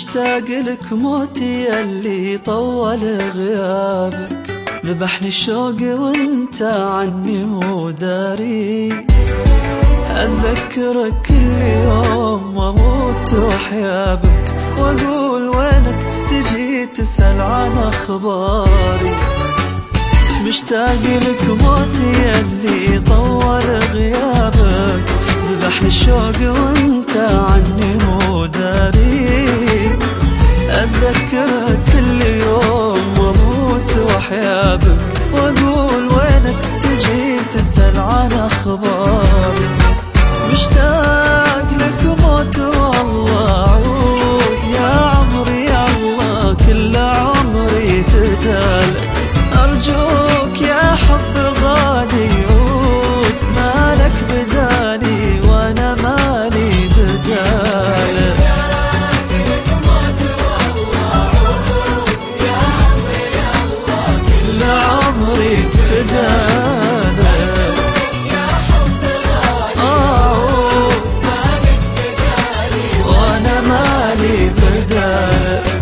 مشتاق لك موتي ياللي طول غيابك، ذبحني الشوق وانت عني مو داري. أتذكرك كل يوم واموت وحيابك، واقول وينك تجي تسأل عن أخباري. مشتاق لك موتي ياللي طول غيابك، ذبحني الشوق وانت عني مو داري. أتذكرك كل يوم واموت وحيابك، واقول وينك تجي تسأل عن أخباري. مشتاق لك موت والله عود يا عمري، يا الله كل عمري فدالك. أرجوك يا حب غالي عود، مالك بدالي وانا مالي بدالك. كل عمري فدالك يا حب غالي، مالك بدالي وانا مالي بدالك.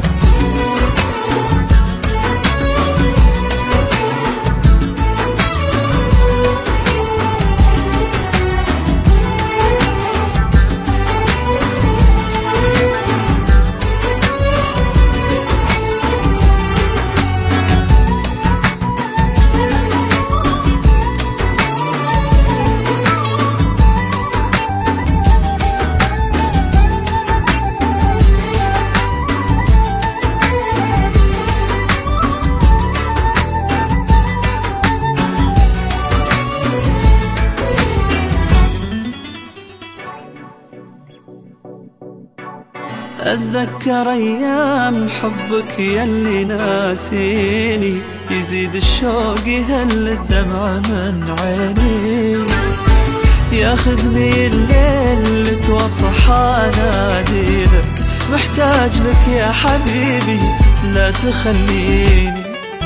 أتذكر أيام حبك ياللي ناسيني، يزيد الشوق يهل الدمع من عيني. ياخذني الليل لك واصحى ناديلك، محتاج لك يا حبيبي لا تخليني.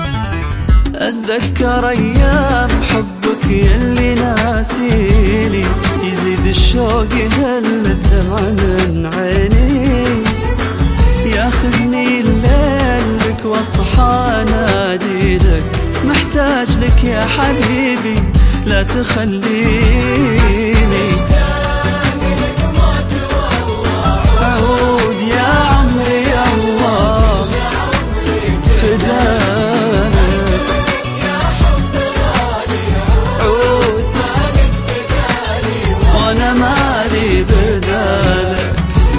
أتذكر أيام حبك ياللي ناسيني، يزيد الشوق يهل الدمع من عيني. ياخذني الليل لك واصحى ناديلك، محتاج لك يا حبيبي لا تخليني. عود يا عمري يا الله فداك، عود وانا مالي بدالك.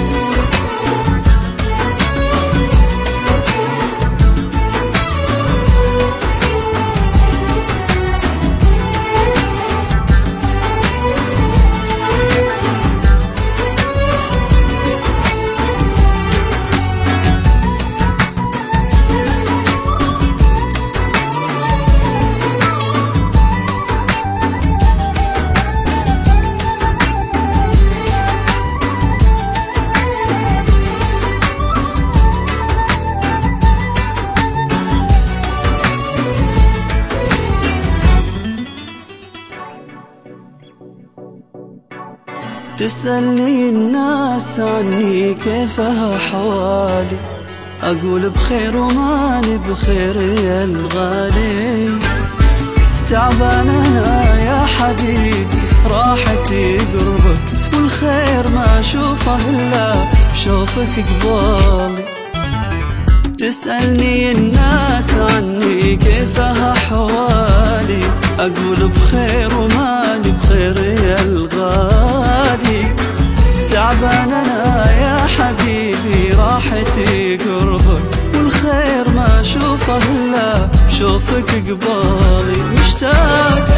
تسألني الناس عني كيف أحوالي، أقول بخير وماني بخير يا الغالي. تعبان أنا يا حبيبي راحتي قربك، والخير ما أشوفه إلا بشوفك قبالي. تسألني الناس عني كيف أحوالي، أقول بخير وماني بخير يا الغالي. تعبان أنا يا حبيبي راحتي قربك، والخير ما أشوفه إلا بشوفك قبالي. مشتاق